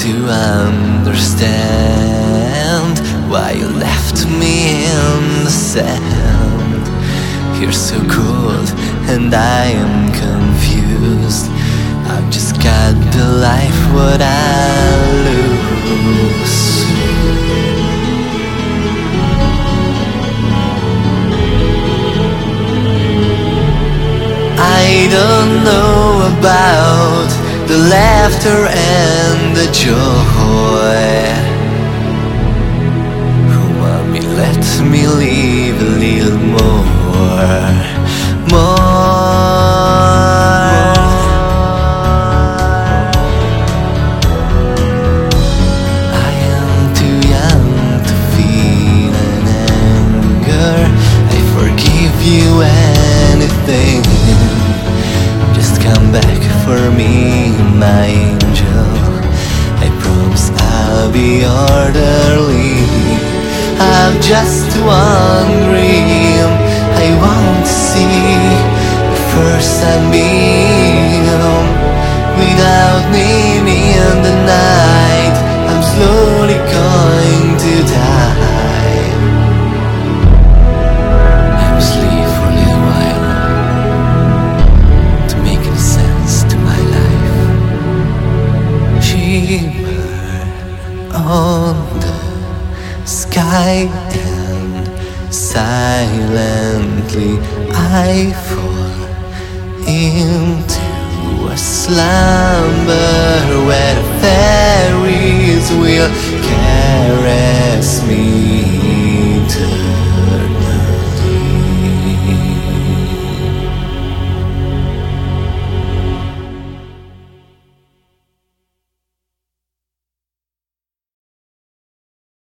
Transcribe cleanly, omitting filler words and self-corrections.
to understand why you left me in the sand. You're so cold and I am confused. I've just got the life what I lose. I don't know about the laughter and the joy. Oh mommy, let me live a little more. I am too young to feel an anger. I forgive you anything. Just come back for me, my angel. I promise I'll be orderly. I've just one dream. I want to see the first sunbeam. Without name in the night, I'm slowly going to die. I will sleep for a little while to make any sense to my life. Shimmer on the sky and silently I fall into a slumber where the fairies will caress me too.